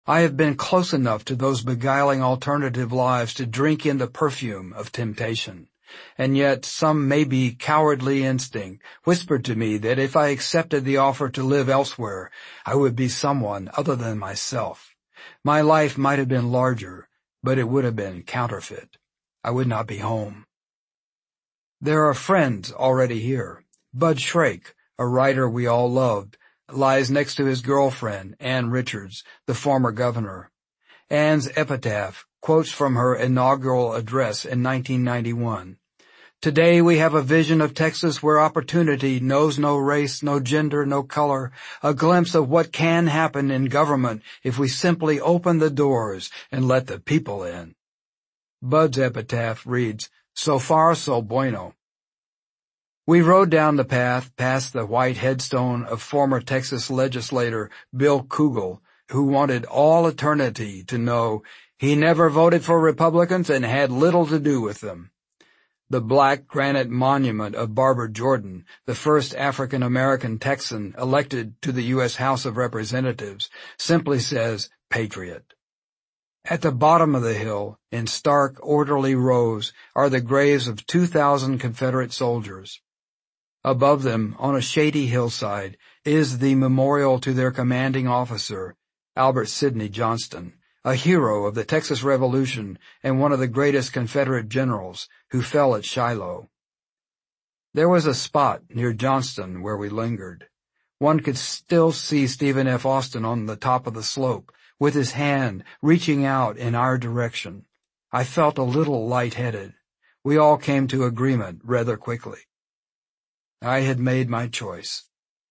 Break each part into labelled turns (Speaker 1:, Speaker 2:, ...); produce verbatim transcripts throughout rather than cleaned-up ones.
Speaker 1: I have been close enough to those beguiling alternative lives to drink in the perfume of temptation. And yet some maybe cowardly instinct whispered to me that if I accepted the offer to live elsewhere, I would be someone other than myself. My life might have been larger, but it would have been counterfeit. I would not be home. There are friends already here. Bud Shrake, a writer we all loved, lies next to his girlfriend, Ann Richards, the former governor. Ann's epitaph quotes from her inaugural address in nineteen ninety-one. Today we have a vision of Texas where opportunity knows no race, no gender, no color, a glimpse of what can happen in government if we simply open the doors and let the people in. Bud's epitaph reads, "So far, so bueno." We rode down the path past the white headstone of former Texas legislator Bill Kugel, who wanted all eternity to know he never voted for Republicans and had little to do with them. The black granite monument of Barbara Jordan, the first African-American Texan elected to the U S House of Representatives, simply says, "Patriot." At the bottom of the hill, in stark, orderly rows, are the graves of two thousand Confederate soldiers. Above them, on a shady hillside, is the memorial to their commanding officer, Albert Sidney Johnston, a hero of the Texas Revolution and one of the greatest Confederate generals, who fell at Shiloh. There was a spot near Johnston where we lingered. One could still see Stephen F. Austin on the top of the slope, with his hand reaching out in our direction. I felt a little lightheaded. We all came to agreement rather quickly. I had made my choice.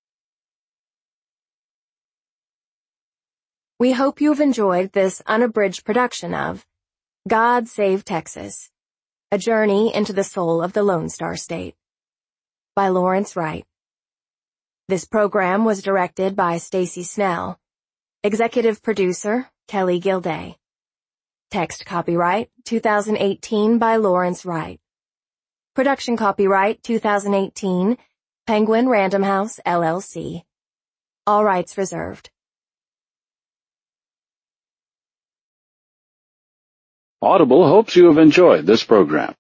Speaker 2: We hope you've enjoyed this unabridged production of God Save Texas, A Journey into the Soul of the Lone Star State by Lawrence Wright. This program was directed by Stacy Snell. Executive producer, Kelly Gilday. Text copyright two thousand eighteen by Lawrence Wright. Production copyright two thousand eighteen, Penguin Random House, L L C. All rights reserved.
Speaker 3: Audible hopes you have enjoyed this program.